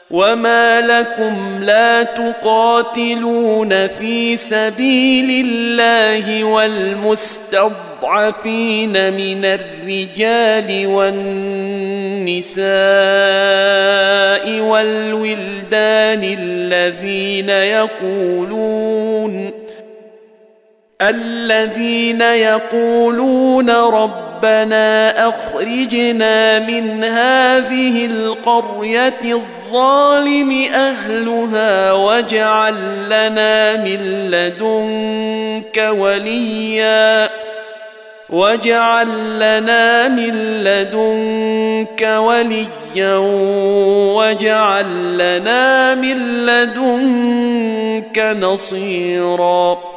وما لكم لا تقاتلون في سبيل الله والمستضعفين من الرجال والنساء والولدان الذين يقولون ربنا أخرجنا من هذه القرية الظالم أهلها واجعل لنا من لدنك وليا واجعل لنا من لدنك نصيرا